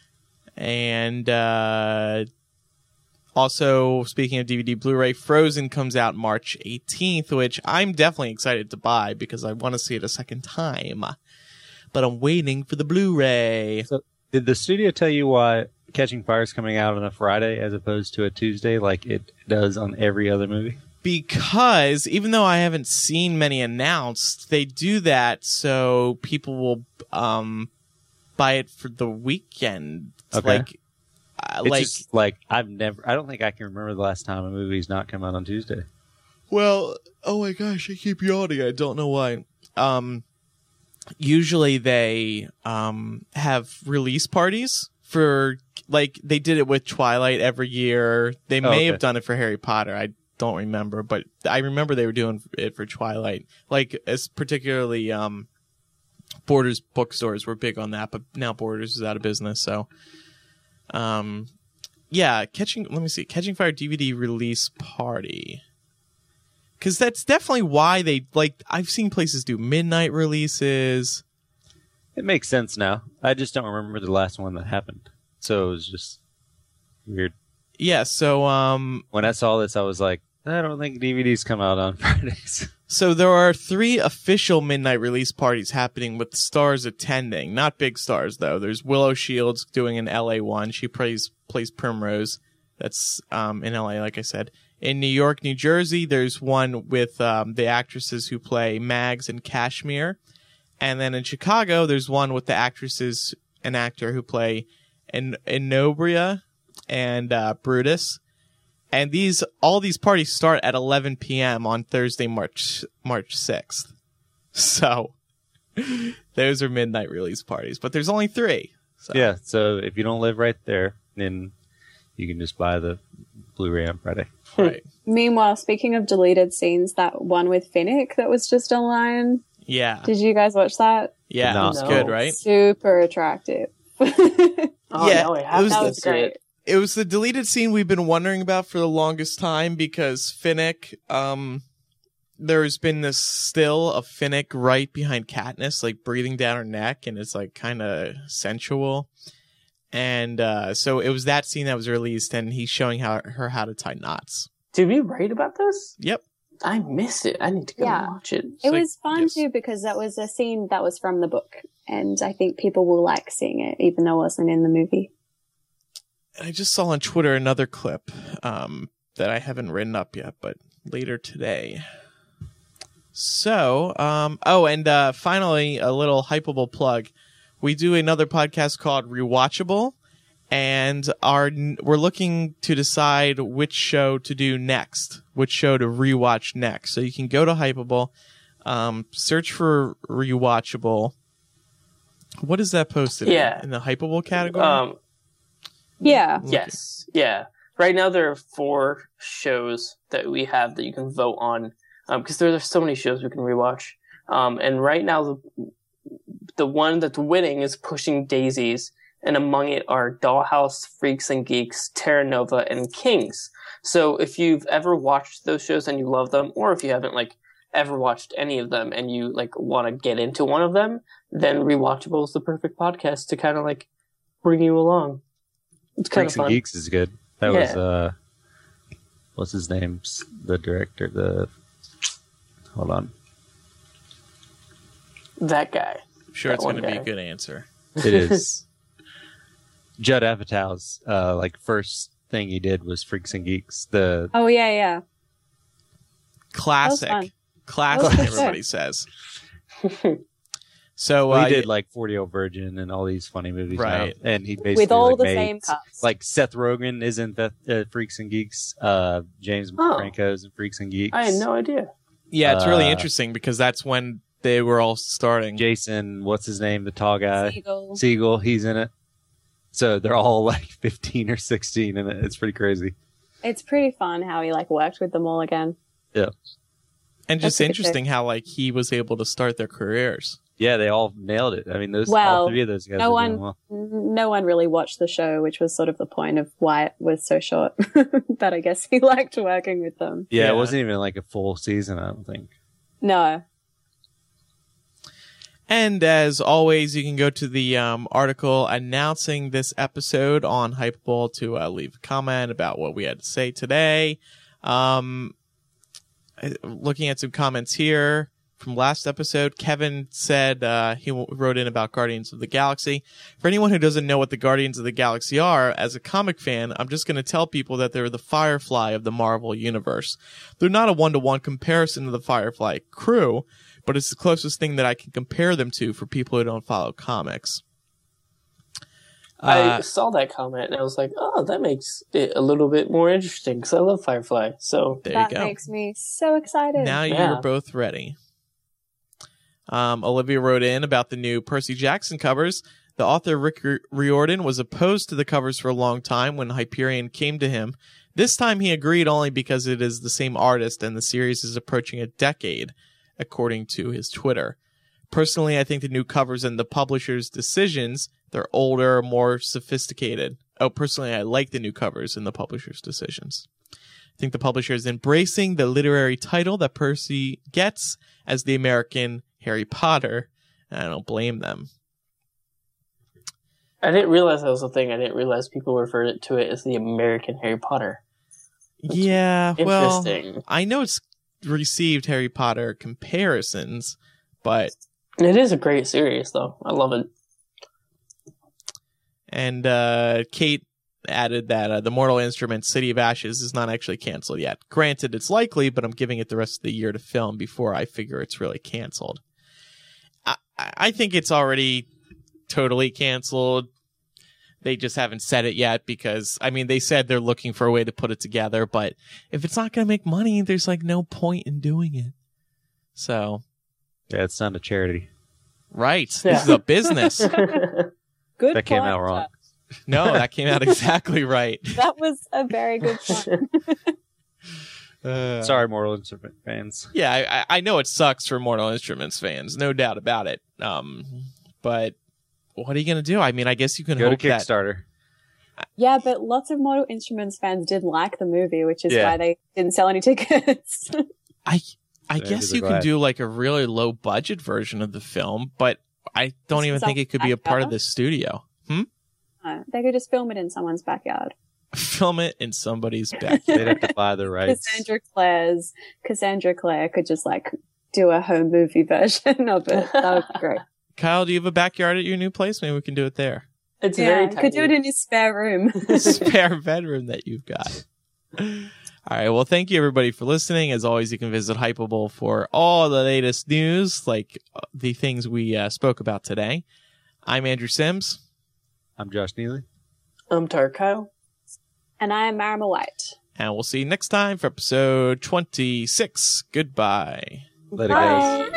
And uh, also, speaking of D V D Blu-ray, Frozen comes out March eighteenth, which I'm definitely excited to buy because I want to see it a second time. But I'm waiting for the Blu-ray. So, did the studio tell you why Catching Fire is coming out on a Friday as opposed to a Tuesday, like it does on every other movie? Because even though I haven't seen many announced, they do that so people will um, buy it for the weekend. Okay. Like, uh, It's like, just like I've never. I don't think I can remember the last time a movie's not come out on Tuesday. well, oh my gosh, I keep yawning. I don't know why. Um, usually they um have release parties for like they did it with Twilight every year. They may Oh, okay. have done it for Harry Potter. I don't remember, but I remember they were doing it for Twilight. Like as particularly um Borders bookstores were big on that, but now Borders is out of business, so um yeah, catching let me see. Catching Fire D V D release party. Cuz that's definitely why they like I've seen places do midnight releases. It makes sense now. I just don't remember the last one that happened, so it was just weird. Yeah, so um When I saw this, I was like, I don't think D V Ds come out on Fridays. So there are three official midnight release parties happening with stars attending. Not big stars though. There's Willow Shields doing an L A one. She plays plays Primrose. That's um, in L A, like I said. In New York, New Jersey, there's one with um, the actresses who play Mags and Kashmir. And then in Chicago, there's one with the actresses and actor who play en- Enobria and uh, Brutus. And these all these parties start at eleven p.m. on Thursday, March March sixth. So those are midnight release parties, but there's only three. So. Yeah, so if you don't live right there, then you can just buy the Blu-ray on Friday. Right. Meanwhile, speaking of deleted scenes, that one with Finnick that was just online. Yeah. Did you guys watch that? Yeah, No. it was good, right? Super attractive. that Oh, Yeah, no, I it have was to the- was see great. it. It was the deleted scene we've been wondering about for the longest time because Finnick, um, there's been this still of Finnick right behind Katniss, like breathing down her neck, and it's like kind of sensual. And uh, so it was that scene that was released, and he's showing how, her how to tie knots. Did we write about this? Yep. I missed it. I need to go Yeah. watch it. It like- was fun yes. too because that was a scene that was from the book, and I think people will like seeing it, even though it wasn't in the movie. I just saw on Twitter another clip um, that I haven't written up yet, but later today. So, um, oh, and uh, finally, a little hypeable plug. We do another podcast called Rewatchable, and our we're looking to decide which show to do next, which show to rewatch next. So you can go to Hypeable, um, search for Rewatchable. What is that posted Yeah. in? In the Hypeable category? Um, Yeah. yes, yeah. Right now there are four shows that we have that you can vote on because there are so many shows we can rewatch. Um, and right now the the one that's winning is Pushing Daisies, and among it are Dollhouse, Freaks and Geeks, Terra Nova, and Kings. So if you've ever watched those shows and you love them, or if you haven't like ever watched any of them and you like want to get into one of them, then Rewatchable is the perfect podcast to kind of like bring you along. It's kind of Freaks and fun. Geeks is good. That Yeah. was uh, what's his name? S- The director. The hold on. That guy. Sure, that it's one going to be guy. a good answer. It is. Judd Apatow's uh, like first thing he did was Freaks and Geeks. The Oh yeah, yeah. Classic. fun. Classic, That was good. everybody says. So, well, uh, he did like forty-year Virgin and all these funny movies, Right. now. And he basically With all like, the made, same cast. like Seth Rogen is in the, uh, Freaks and Geeks. Uh, James Oh. Franco's in Freaks and Geeks. I had no idea. yeah, it's really uh, interesting because that's when they were all starting. Jason, what's his name? The tall guy, Seagull. Siegel. He's in it. So they're all like fifteen or sixteen in it. It's pretty crazy. It's pretty fun how he like worked with them all again. Yeah. And just That's a good interesting how like he was able to start their careers. Yeah, they all nailed it. I mean, those all Well, three of those guys. no are doing one- well. No one really watched the show, which was sort of the point of why it was so short. But I guess he liked working with them. Yeah, Yeah. it wasn't even like a full season. I don't think. No. And as always, you can go to the um, article announcing this episode on Hypeable to uh, leave a comment about what we had to say today. Um, looking at some comments here from last episode, Kevin said uh, he w- wrote in about Guardians of the Galaxy. For anyone who doesn't know what the Guardians of the Galaxy are, as a comic fan, I'm just going to tell people that they're the Firefly of the Marvel Universe. They're not a one-to-one comparison to the Firefly crew, but it's the closest thing that I can compare them to for people who don't follow comics. I Uh, saw that comment and I was like, oh, that makes it a little bit more interesting because I love Firefly. So there that you go. makes me so excited. Now Yeah. you're both ready. Um, Olivia wrote in about the new Percy Jackson covers. The author Rick Riordan was opposed to the covers for a long time when Hyperion came to him. This time he agreed only because it is the same artist and the series is approaching a decade, according to his Twitter. Personally, I think the new covers and the publisher's decisions, they're older, more sophisticated. Oh, personally, I like the new covers and the publisher's decisions. I think the publisher is embracing the literary title that Percy gets as the American Harry Potter, and I don't blame them. I didn't realize that was a thing. I didn't realize people referred to it as the American Harry Potter. Yeah, well, Interesting. I know it's received Harry Potter comparisons, but It is a great series, though. I love it. and uh, Kate added that uh, the Mortal Instruments City of Ashes is not actually canceled yet. Granted, it's likely, but I'm giving it the rest of the year to film before I figure it's really canceled. I, I think it's already totally canceled. They just haven't said it yet because, I mean, they said they're looking for a way to put it together, but if it's not going to make money, there's like no point in doing it. So, Yeah, it's not a charity. right. This Yeah. is a business. Good That came point, out wrong. Jack. No, that came out exactly right. That was a very good point. Uh, Sorry, Mortal Instrument fans. Yeah, I, I- I know it sucks for Mortal Instruments fans, no doubt about it. Um, but what are you going to do? I mean, I guess you can Go to hope that. Kickstarter. Yeah, but lots of Mortal Instruments fans did like the movie, which is Yeah. why they didn't sell any tickets. I I Maybe guess they're you can glad. do like a really low budget version of the film, but I don't Just even sell think it could be a part of backyard? the studio. Hmm? Uh, they could just film it in someone's backyard. Film it in somebody's backyard. They'd have to buy the rights. Cassandra Clare's Cassandra Clare could just like do a home movie version of it. That would be great. Kyle, do you have a backyard at your new place? Maybe we can do it there. It's Yeah, very you tiny. could do it in your spare room. Spare bedroom that you've got. All right. Well, thank you everybody for listening. As always, you can visit Hypable for all the latest news, like uh, the things we uh, spoke about today. I'm Andrew Sims. I'm Josh Neely. I'm Tar Kyle. And I am Marima White. And we'll see you next time for episode twenty-six. Goodbye. Later, guys. Bye.